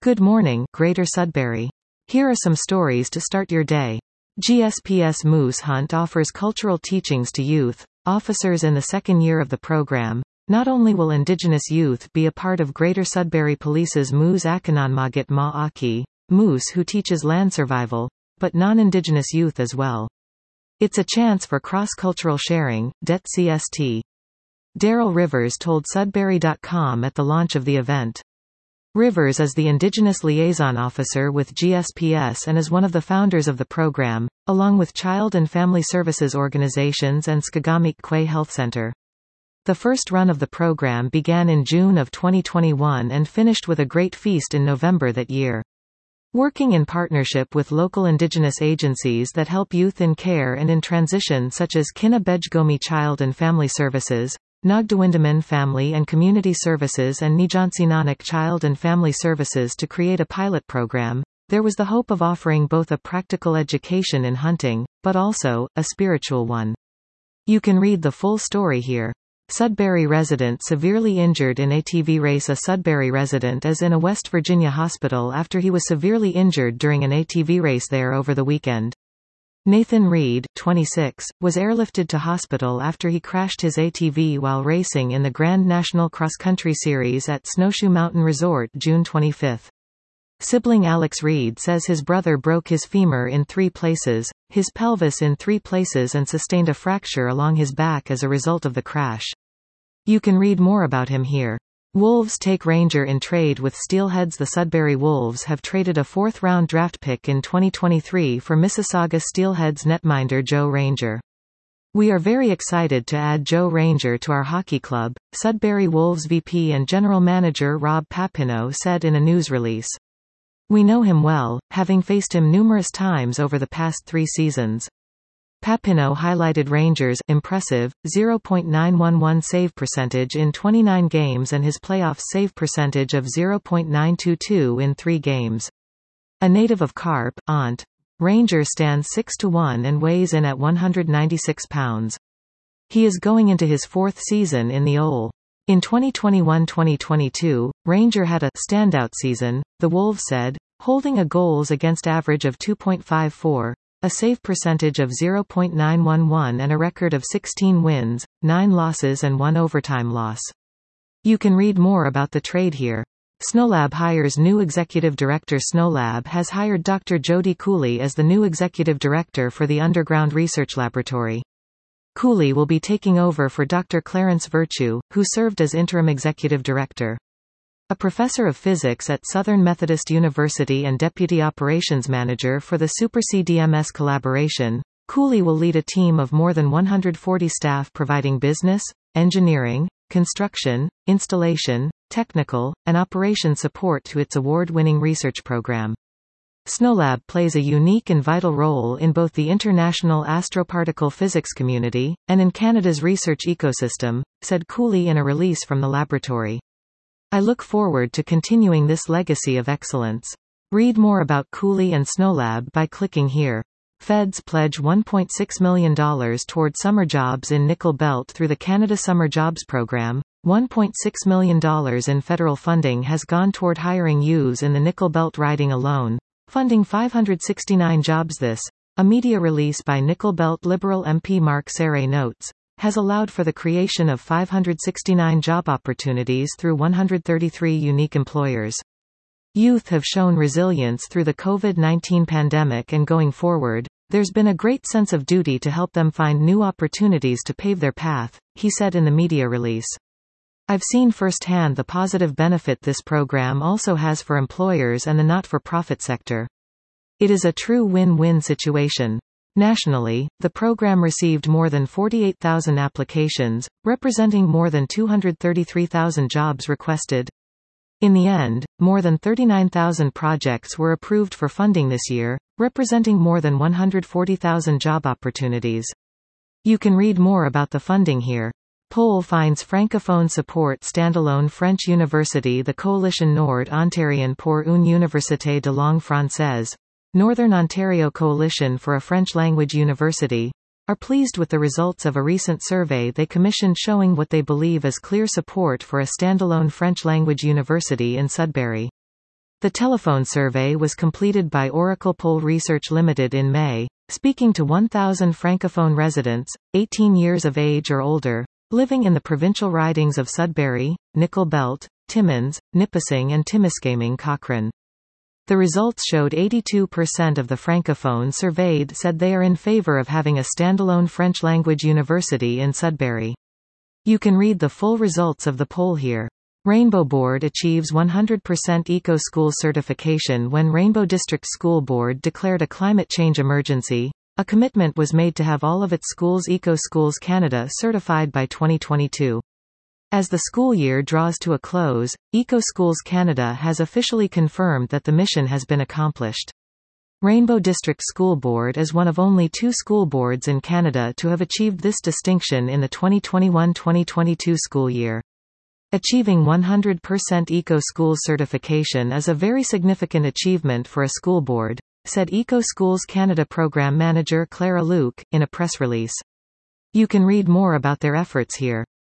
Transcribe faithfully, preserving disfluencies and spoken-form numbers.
Good morning, Greater Sudbury. Here are some stories to start your day. G S P S Moose Hunt offers cultural teachings to youth, officers in the second year of the program. Not only will Indigenous youth be a part of Greater Sudbury Police's Moose Akananmagit Ma Aki, Moose who teaches land survival, but non-Indigenous youth as well. It's a chance for cross-cultural sharing, Det C S T. Daryl Rivers told Sudbury dot com at the launch of the event. Rivers is the Indigenous Liaison Officer with G S P S and is one of the founders of the program, along with Child and Family Services organizations and Skagamik Kwe Health Center. The first run of the program began in June of twenty twenty-one and finished with a great feast in November that year. Working in partnership with local Indigenous agencies that help youth in care and in transition such as Kina Bejgomi Child and Family Services, Nagdawindaman Family and Community Services and Nijansinanak Child and Family Services to create a pilot program, there was the hope of offering both a practical education in hunting, but also, a spiritual one. You can read the full story here. Sudbury resident severely injured in A T V race. A Sudbury resident is in a West Virginia hospital after he was severely injured during an A T V race there over the weekend. Nathan Reed, twenty-six, was airlifted to hospital after he crashed his A T V while racing in the Grand National Cross Country Series at Snowshoe Mountain Resort June twenty-fifth. Sibling Alex Reed says his brother broke his femur in three places, his pelvis in three places and sustained a fracture along his back as a result of the crash. You can read more about him here. Wolves take Ranger in trade with Steelheads. The Sudbury Wolves have traded a fourth-round draft pick in twenty twenty-three for Mississauga Steelheads netminder Joe Ranger. We are very excited to add Joe Ranger to our hockey club, Sudbury Wolves V P and General Manager Rob Papineau said in a news release. We know him well, having faced him numerous times over the past three seasons. Papineau highlighted Rangers' impressive zero point nine one one save percentage in twenty-nine games and his playoffs save percentage of zero point nine two two in three games. A native of Carp, Aunt, Ranger stands six to one and weighs in at one hundred ninety-six pounds. He is going into his fourth season in the O L. In twenty twenty-one twenty twenty-two, Ranger had a standout season, the Wolves said, holding a goals against average of two point five four. A save percentage of zero point nine one one and a record of sixteen wins, nine losses and one overtime loss. You can read more about the trade here. SnowLab hires new executive director. SnowLab has hired Doctor Jody Cooley as the new executive director for the Underground Research Laboratory. Cooley will be taking over for Doctor Clarence Virtue, who served as interim executive director. A professor of physics at Southern Methodist University and deputy operations manager for the Super C D M S collaboration, Cooley will lead a team of more than one hundred forty staff providing business, engineering, construction, installation, technical, and operation support to its award-winning research program. SnowLab plays a unique and vital role in both the international astroparticle physics community, and in Canada's research ecosystem, said Cooley in a release from the laboratory. I look forward to continuing this legacy of excellence. Read more about Cooley and SnowLab by clicking here. Feds pledge one point six million dollars toward summer jobs in Nickel Belt through the Canada Summer Jobs Program. one point six million dollars in federal funding has gone toward hiring youths in the Nickel Belt riding alone, funding five hundred sixty-nine jobs. This, a media release by Nickel Belt Liberal M P Mark Serre notes, has allowed for the creation of five hundred sixty-nine job opportunities through one hundred thirty-three unique employers. Youth have shown resilience through the COVID nineteen pandemic, and going forward, there's been a great sense of duty to help them find new opportunities to pave their path, he said in the media release. I've seen firsthand the positive benefit this program also has for employers and the not-for-profit sector. It is a true win-win situation. Nationally, the program received more than forty-eight thousand applications, representing more than two hundred thirty-three thousand jobs requested. In the end, more than thirty-nine thousand projects were approved for funding this year, representing more than one hundred forty thousand job opportunities. You can read more about the funding here. Poll finds francophone support. Standalone French University. The Coalition Nord-Ontarien pour une université de langue française, Northern Ontario Coalition for a French-language university, are pleased with the results of a recent survey they commissioned showing what they believe is clear support for a standalone French-language university in Sudbury. The telephone survey was completed by Oracle Poll Research Limited in May, speaking to one thousand francophone residents, eighteen years of age or older, living in the provincial ridings of Sudbury, Nickel Belt, Timmins, Nipissing and Timiskaming Cochrane. The results showed eighty-two percent of the francophones surveyed said they are in favor of having a standalone French-language university in Sudbury. You can read the full results of the poll here. Rainbow Board achieves one hundred percent Eco-School certification when Rainbow District School Board declared a climate change emergency. A commitment was made to have all of its schools Eco-Schools Canada certified by twenty twenty-two. As the school year draws to a close, Eco-Schools Canada has officially confirmed that the mission has been accomplished. Rainbow District School Board is one of only two school boards in Canada to have achieved this distinction in the twenty twenty-one twenty twenty-two school year. Achieving one hundred percent Eco-Schools certification is a very significant achievement for a school board, said Eco-Schools Canada Program Manager Clara Luke, in a press release. You can read more about their efforts here.